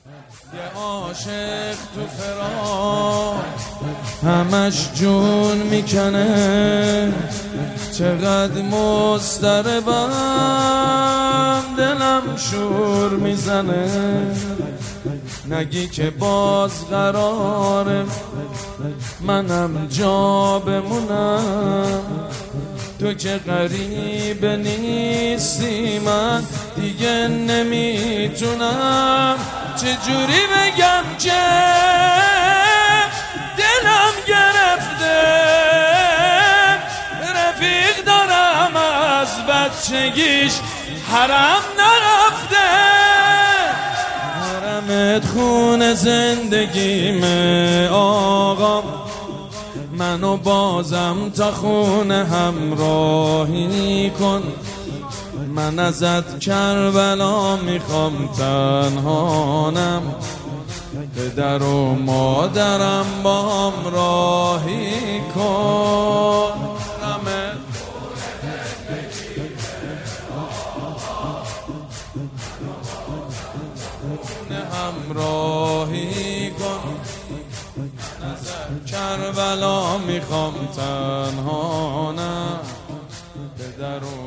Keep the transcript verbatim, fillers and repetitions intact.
یه عاشق تو فراق همش جون میکنه، چقدر مضطربم دلم شور میزنه. نگی که باز قراره منم جا بمونم، تو که غریب نیستی من دیگه نمیتونم. چجوری بگم که دلم گرفته، رفیق دارم از بچگیش حرم نرفته. حرمت خون زندگیمه آقا، منو بازم تا خونه همراهی کن. من ازت کربلا میخوام تنهانم، پدر و مادرم با هم راهی کن. همراهی کن، ازت کربلا میخوام تنهانم، پدر و